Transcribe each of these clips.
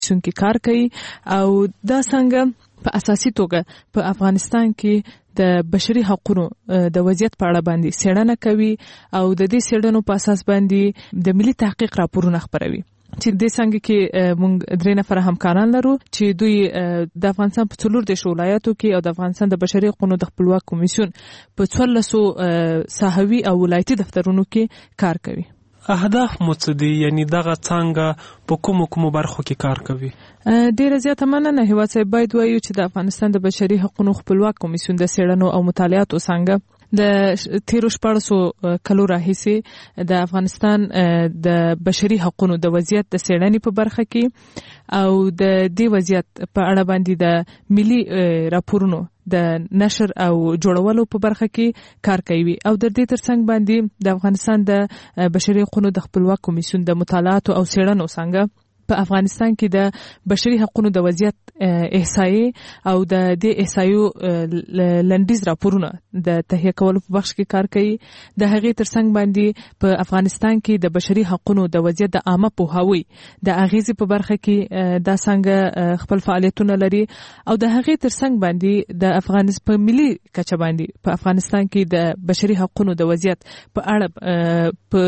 کمیسیون کې کار کوي او دا څنګه په اساسي توګه په افغانستان کې د بشري حقوقو د وضعیت په اړه باندې څېړنه کوي او د دې څېړنو په اساس باندې د ملي تحقیق راپورونه خپروي چې د څنګه کې موږ 3 نفر همکاران لرو چې دوی د افغانستان په 14 ولایتو کې او د افغانستان د بشري حقوقو د خپلواک کمیسیون په 1400 ساحوي او ولایتي دفترونو کې کار کوي. اهداف مو څه دي؟ یعنی دغه څنګه په کومو برخو کې کار کوي؟ ډیره زیاته مننه. هیواد صاحب باید وایو چې د افغانستان د بشري حقوقو خپلواک کمیسیون د څېړنو او مطالعاتو څنګه د 13 کلو راهیسې د افغانستان د بشري حقوقو د وضعیت د څېړنې په برخه کې او د دې وضعیت په اړه باندې د ملي راپورونو د نشر او جوړولو په برخه کې کار کوي او د دې ترڅنګ باندې د افغانستان د بشري حقوقو د خپلواک کمیسیون د مطالعاتو او څېړنو څنګه په افغانستان کې د بشري حقوقو د وضعیت احصایې او د دې احصایو لنډیز راپورونه د تهیه کولو په بخش کې کار کوي. د هغې ترڅنګ باندې په افغانستان کې د بشري حقوقو د وضعیت د عامه پوهاوي د اغیزې په برخه کې دا څنګه خپل فعالیتونه لري او د هغې ترڅنګ باندې د افغانستان په ملي کچه باندې په افغانستان کې د بشري حقوقو د وضعیت په اړه په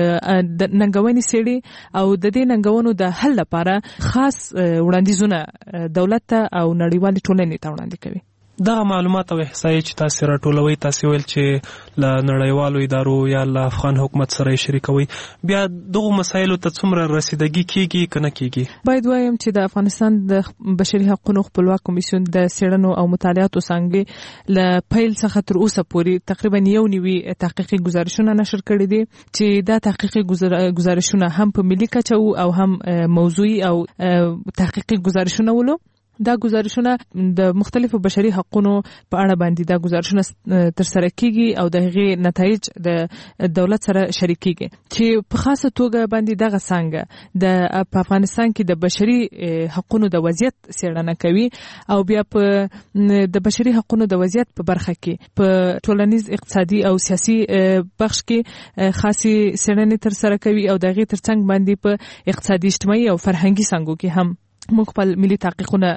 ننګونې څېړي او د دې ننګونو د حل لپاره خاص وړاندیزونه دولت ته او نړیوالې ټولنې ته وړاندې کوي. دغه معلومات او احصایې چې تاسو راټولوي، تاسو ویل چې له نړیوالو ادارو یا له افغان حکومت سره شریکوي، بیا دغه مسایلو ته څومره رسیدګي کیږي کنه کیږي؟ باید وایم چې د افغانستان د بشري حقوقو خپلواک کمیسیون د څېړنو او مطالعاتو څنګه له پیل څخه تر اوسه پورې تقریبا 1 تحقیقي گزارشونه نشر کړي دي چې دا تحقیقي گزارشونه هم په ملي کچه او هم موضوعي او تحقیقي گزارشونه ولو. دا گزارشونه د مختلفو بشري حقوقو په اړه باندې دا گزارشونه تر سره کیږي او د هغې نتایج د دولت سره شریکيږي چې په خاصه توګه باندې دغه څنګه د افغانستان کې د بشري حقوقو د وضعیت څېړنه کوي او بیا په د بشري حقوقو د وضعیت په برخه کې په ټولنیز اقتصادي او سیاسي بخش کې خاصي څېړنې تر سره کوي او د هغې ترڅنګ باندې په اقتصادي اجتماعي او فرهنګي څانګو کې هم موږ خپل ملي تحقیقونه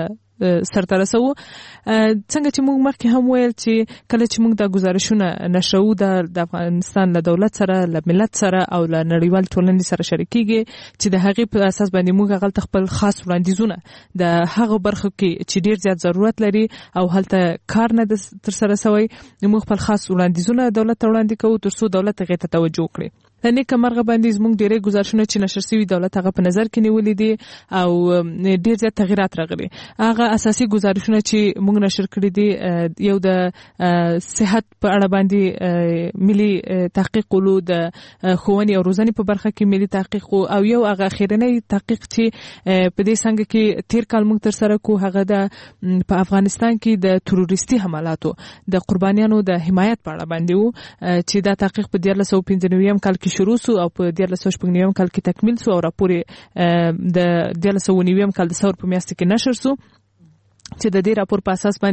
سرته رسو. څنګه چې موږ مخکې هم ویل چې کله چې موږ دا گزارشونه نشو د افغانستان له دولت سره، له ملت سره او له نړیوال ټولنې سره شریکيږي چې د هغې په اساس باندې موږ هغه خپل خاص وړاندیزونه د هغه برخو کې چې ډیر زیات ضرورت لري او هلته کار نه تر سره شوی، موږ خپل خاص وړاندیزونه دولت ته وړاندې کوو ترڅو دولت هغې ته توجه وکړي. نیکه مرغه باندې زموږ ډېرې گزارشونه چې نشر شوي دولت هغه په نظر کې نیولې دي او ډېر زیات تغیرات راغلي. هغه اساسي گزارشونه چې موږ نشر کړي دي یو د صحت په اړه باندې ملي تحقیق ولو، د ښوونې او روزنې په برخه کې ملي تحقیق او یو هغه اخیرنی تحقیق چې په دې څنګه کې تیر کال موږ تر سره کو هغه د په افغانستان کې د تروریستي حملاتو د قربانیانو د حمایت په اړه باندې وو چې دا تحقیق په 1995 کال کې شروع سو او په 1999 کال کې تکمیل سو او راپور د 1999 کال د ثور په میاشت کې نشر سو چې د دې راپور په اساس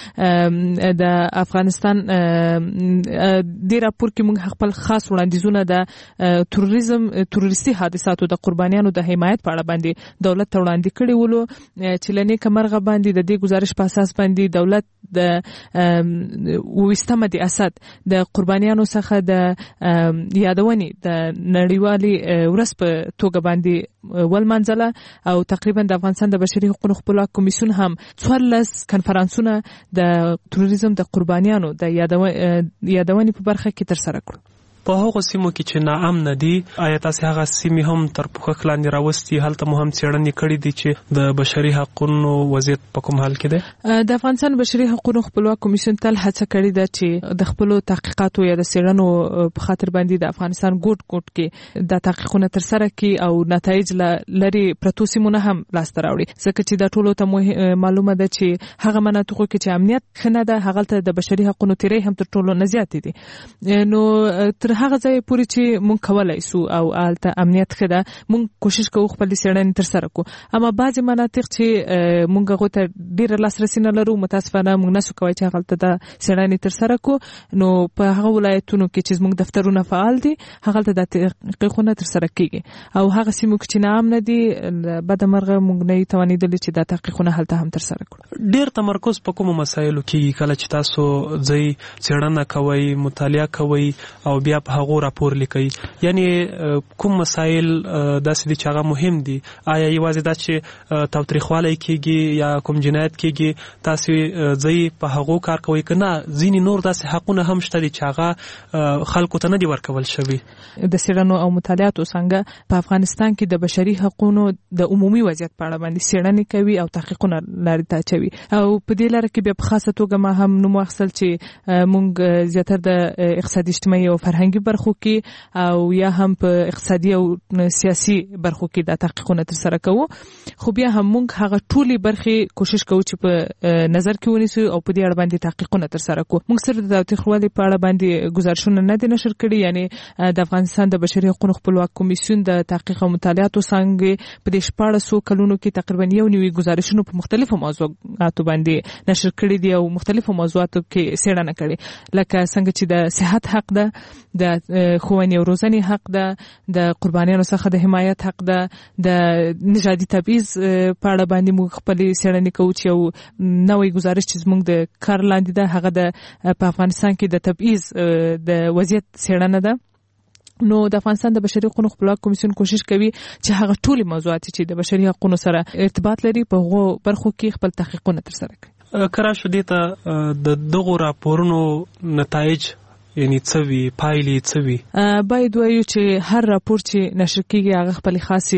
باندې د افغانستان د راپور کې موږ خپل خاص وړاندیزونه د تروریستي حادثاتو د قربانیانو د حمایت په اړه باندې دولت ته وړاندې کړي ولو چې لنی کمرغه باندې د دې گزارش په اساس باندې دولت د وستمه د اسد د قربانیانو څخه د یادونې د نړیوالي ورځ په توګه باندې ولمنځله او تقریبا د افغانستان د بشري حقوقو خپلواک کمیسیون هم 14 کنفرانسونه د تروریزم د قربانیانو د یادونې په برخه کې تر سره کړو. په هغه سیمو کې چې ناامن دي، آیا تاسو هغه سیمې هم تر پوښښ لاندې راوستي؟ هلته مو هم څېړنې کړې دي چې د بشري حقوقو وضعیت په کوم حال کې دی؟ د افغانستان بشري حقوقو خپلواک کمیسیون تل هڅه کړې ده چې د خپل تحقیقاتو یا د څېړنو په خاطر باندې د افغانستان ګوټ کې د تحقیقونه تر سره کړي او نتایج لري پرتو سیمونه هم لاسته راوړي، ځکه چې دا ټولو ته معلومه ده چې هغه مناطقو کې چې امنیت ښه نه ده هغه ته د بشري حقوقو تیری هم تر ټولو نه زیات دي. نو تر تر هغه ځای پورې چې مونږ کولای سو او الته امنیت خدا مونږ کوشش کوو خپل څېړنې تر سره کو. اما بعضی مناطق چې مونږ غو ته ډیر لاسرسي نه لرو متاسفانه مونږ نسو کوي چې هغه ته څېړنې تر سره کو. نو په هغه ولایتونو کې چې مونږ دفترونه فعال دي هغه ته د تحقیقونه تر سره کیږي او هغه سیمو کې چې نام نه دي بدمرغه مونږ نه توانیدل چې د تحقیقونه هلته هم تر سره کړو. ډیر تمرکز په کومو مسایلو کې کله چې تاسو ځي څېړنه کوي مطالعه کوي او بیا په هغه راپور لیکي، یعنی کوم مسایل داسې دي چې هغه مهم دي؟ آیا یوازې دا چې تاوتریخوالی کیږي یا کوم جنایت کیږي تاسو ځي په هغه کار کوي کنه ځینې نور داسې حقونه هم شته دي چې هغه خلکو ته نه دي ورکول شوی؟ د څېړنو او مطالعاتو څنګه په افغانستان کې د بشري حقوقو د عمومي وضعیت په اړه باندې څېړنې کوي او تحقیقونه لري ته چوي او په دې لاره کې بیا په خاصه توګه ما هم نوم واخیستل چې مونږ زیاتره د اقتصادي اجتماعي او فرهنګي برخو کې او یا هم په اقتصادي او سیاسي برخو کې د تحقیقونه تر سره کوو. خو بیا هم مونږ هغه ټولي برخې کوشش کوو چې په نظر کې ونیسو او په دې اړه باندې تحقیقونه تر سره کوو. مونږ سره د تاوتریخوالي په اړه باندې گزارشونه نه دي نشر کړي، یعنی د افغانستان د بشري حقوقو خپلواک کمیسیون د تحقیق او مطالعاتو څنګه په دې 1400 کلونو کې تقریبا یو نیوي گزارشونه په مختلفو موضوعاتو باندې نشر کړي دي او مختلفو موضوعاتو کې څېړنه کړي، لکه څنګه چې د صحت حق ده، د ښوونې او روزنې حق ده، د قربانیانو څخه د حمایت حق ده، د نژادي تبعیض په اړه باندې موږ خپل څېړنې کوو چې یو نوې گزارش چې موږ د کار لاندې ده هغه د په افغانستان کې د تبعیض د وضعیت څېړنه ده. نو د افغانستان د بشري حقوقو خپلواک کمیسیون کوشش کوي چې هغه ټولي موضوعات چې د بشري حقوقو سره ارتباط لري په هغو برخو کې خپل تحقیقونه تر سره کوي. کرا شو دې ته د دغو راپورونو نتایج یعنی څه وي، پایلې څه وي؟ باید وایو چې هر راپور چې نشر کیږي هغه خپل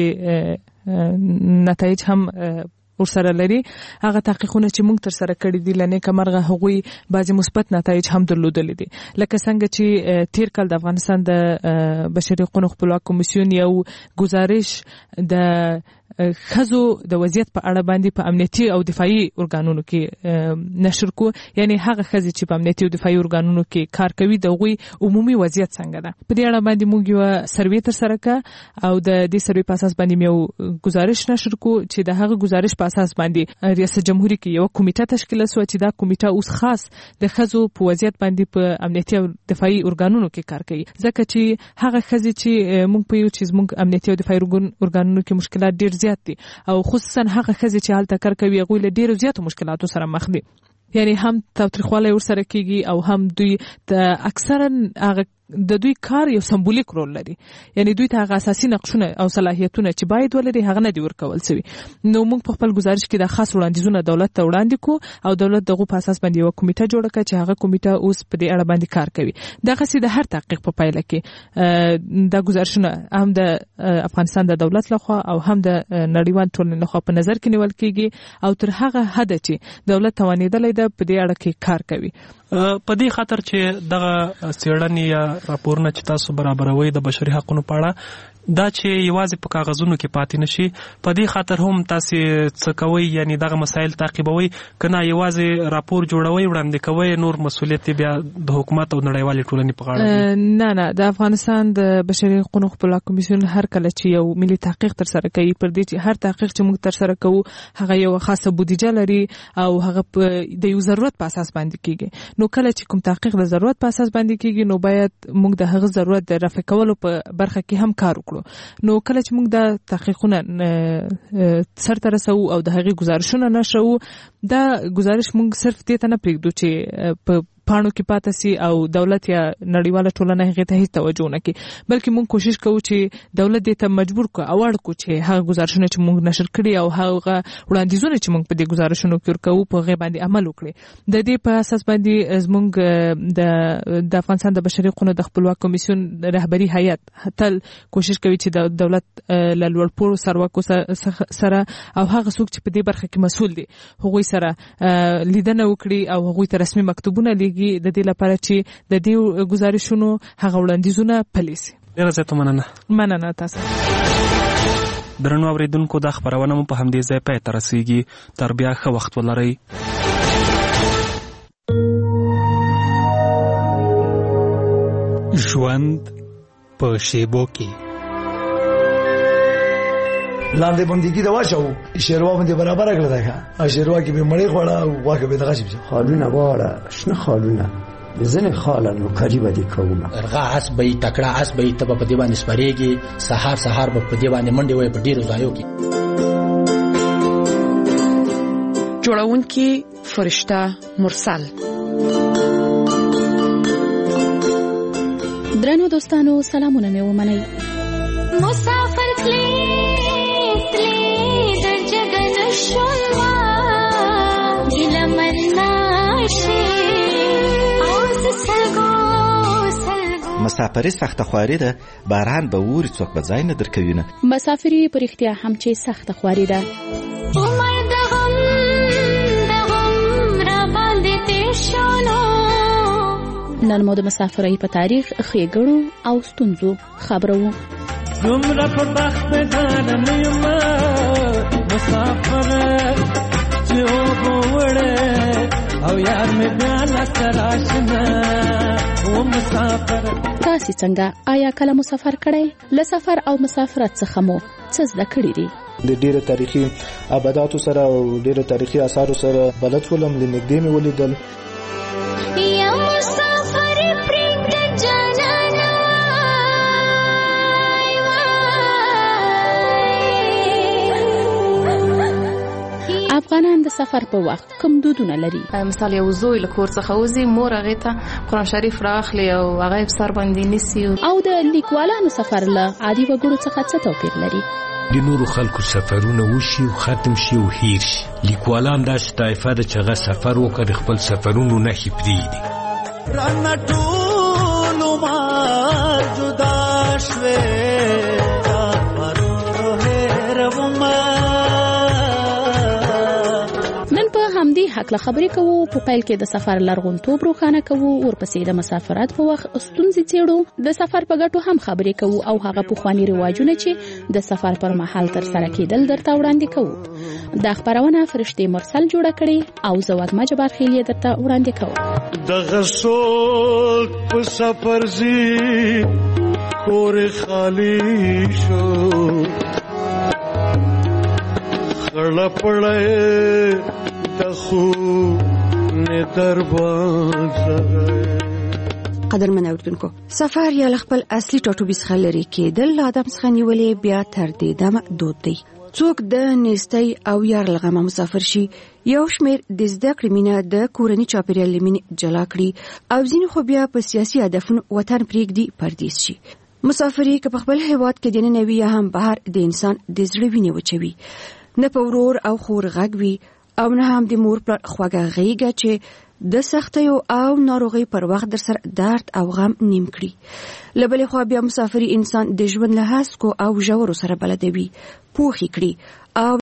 خاصه نتایج هم ورسره لري. هغه تحقیقونه چې موږ تر سره کړي دي لنه کمرغه هغوی بعضی مثبت نتایج هم درلودل دي، لکه څنګه چې تیر کال د افغانستان د بشري حقوقو خپلواک کمیسیون یو گزارش د خزو د وضعیت په اړه باندې په امنیتي او دفاعي ارګانونو کې نشر کو، یعنی هغه خزي چې په امنیتي او دفاعي ارګانونو کې کار کوي د غوي عمومي وضعیت څنګه ده. په دې اړه باندې موږ یو سروې تر سره کړ او د دې سروې په اساس باندې یو گزارش نشر کو چې د هغه گزارش په اساس باندې ریاست جمهوریت کې یو کمیټه تشکیل شو چې دا کمیټه اوس خاص د خزو په وضعیت باندې په امنیتي او دفاعي ارګانونو کې کار کوي، ځکه چې هغه خزي چې موږ په یو چیز موږ امنیتي او دفاعي ارګانونو کې مشکلات ډیر زیات دي او خصوصا هغه خزي چې حالت کار کوي هغه له ډیرو زیاتو مشکلاتو سره مخ دي، یعنی هم تاوتریخوالی ورسره کیږي او هم دوی اکثرا هغه د دوی کار یو سمبولیک رول لري، یعنی دوی ته هغه اساسي نقشونه او صلاحیتونه چې باید ولري هغه نه دی ورکول شوی. نو موږ په خپل گزارش کې د خاص وړاندیزونه دولت ته وړاندې کو او دولت دغه په اساس باندې یو کمیټه جوړه کړه چې هغه کمیټه اوس په دې اړه باندې کار کوي. دغه سي د هر تحقیق په پایله کې د گزارشونه هم د افغانستان د دولت لخوا او هم د نړیوال ټولنې لخوا په نظر کې نیول کیږي او تر هغه حد چې دولت توانیدلې ده په دې اړه کې کار کوي. په دې خاطر چې دغه څېړنې یا راپورونه چې تاسو برابروي د بشري حقوقو په اړه دا چې یوازې په کاغذونو کې پاتې نشي، په دې خاطر هم تاسو څه کوي، یعنی دغه مسایل تعقیبوي کنه یوازې راپور جوړوي وړاندې کوي، نور مسولیت بیا د حکومت او نړیوالې ټولنې په غاړه دی؟ نه د افغانستان د بشري حقوقو خپلواک کمیسیون هر کله چې یو ملي تحقیق تر سره کوي پر دې چې هر تحقیق چې موږ تر سره کوو هغه یو خاصه بودیجه لري او هغه د یو ضرورت په اساس باندې کیږي. نو کله چې کوم تحقیق د ضرورت په اساس باندې کیږي نو باید موږ د هغه ضرورت د رفع کولو په برخه کې هم کار وکړو. نو کله چې موږ د تحقیقونه سرته رسو او د هغې گزارشونه نشو، دا گزارش موږ صرف دې ته نه پرېږدو چې په پاڼو کې پاتې سي او دولت یا نړیواله ټولنه هغې ته هیڅ توجه نه کوي، بلکې موږ کوشش کوو چې دولت دې ته مجبور کړو او اړ کړو چې هغه گزارشونه چې موږ نشر کړي او هغه وړاندیزونه چې موږ په دې گزارشونو کې ورکوو په هغې باندې عمل وکړي. د دې په اساس باندې زموږ د افغانستان د بشري حقوقو د خپلواک کمیسیون رهبري هیئت تل کوشش کوي چې د دولت له لوړپوړو چارواکو سره او هغه څوک چې په دې برخه کې مسؤل دي هغوی سره لیدنه وکړي او هغوی ته رسمي مکتوبونه لیږي د دې لپاره چې د دې گزارشونو هغه وړاندیزونه پلي سي. ډېره زیاته مننه تاسو. درنو اوریدونکو دا خبرونه مو په همدې ځای پای ته رسیږي، تر بیا ښه وخت ولرئ. ژوند ژوند په شیبو کې لاندې بندګي د واچو شیروا باندې برابر کړل دا شیروا کې به مړی خوړه واکه به دغه شي خالونه واړه شنه خالونه بزنه خالانو قریبه دي کومه ارغا اسبې تکړه اسبې تب په دی باندې سپریږي سحر په دی باندې منډي وي په ډیرو ځایو کې جوړونکي فرشته مرسل. درنو دوستانو سلامونه مې ومنئ. مسافر تلی در جګل شولوا ګیله مناشي اوس سلګو مسافري سخت خواري ده، باران به ووري څوک به ځای نه درکوي نه. مسافري په رښتیا هم چې سخت خواري ده. عمر دغم را باندې تیر شولو. نن مو د مسافرۍ په تاریخ ښېګړو او ستونزو خبرو. دومره په بخت بدانه نه یم مسافر چې اوبه وړې او یار مې بیا لاسته راشي نه و مسافر. تاسې څنګه؟ آیا کله مسافر کړی؟ له سفر او مسافرت څخه مو څه زده کړي دي؟ د ډیرو تاریخي آباداتو سره او ډیرو تاریخي آثارو سره بلد شولم، له نږدې مې ولیدل. افغانان د سفر په وخت کوم دودونه لري؟ مثال یو زوی له کور څخه وځي، مور هغې ته قرآن شریف راخلي او هغه یې په سر باندې نیسي. او د لیکوالانو سفر له عادي وګړو څخه څه توپیر لري؟ د نورو خلکو سفرونه وشي او ختم شي او هیر شي. لیکوالان داسې طایفه ده چې هغه سفر وکړي، خپل سفرونو نښې پرېږدي. رانه ټول عمر جدا شوې همدې حق خبرې کوو. په پیل کې د سفر لرغونتوب روښانه کوو، ورپسې د مسافرت په وخت ستونزې څېړو، د سفر په ګټو هم خبرې کوو او هغه پخواني رواجونه چې د سفر پر مهال ترسره کېدل درته وړاندې کوو. دا خپرونه فرشتې مرسل جوړه کړې او زه وږمه جبارخیل یې درته وړاندې کوم. دغه څوک په سفر ځي کور خالی شو خړه پړې قدرمن اوردونکو، سفر یا خپل اصلي ټاټوبي څخه لرې کېدل له آدم څخه نیولې بیا تر دې دمه دود دی. څوک د نیستۍ او یار له غمه مسافر شي، یو شمېر د زده کړې مینه د کورني چاپېریال له مینې جلا کړي او ځینې خو بیا په سیاسي هدفونو وطن پرېږدي پردیس شي. مسافري که په خپل هېواد کې دننه وي یا هم بهر، د انسان د زړه وینې وچوي. نه په ورور او خور غږ وي او نه هم د مور پر خواږه غېږه چې د سختیو او ناروغۍ پر وخت در سره درد او غم نیم کړي. له بلې خوا بیا مسافري انسان د ژوند له هسکو او ژورو سره بلدوي، پوښي کړي او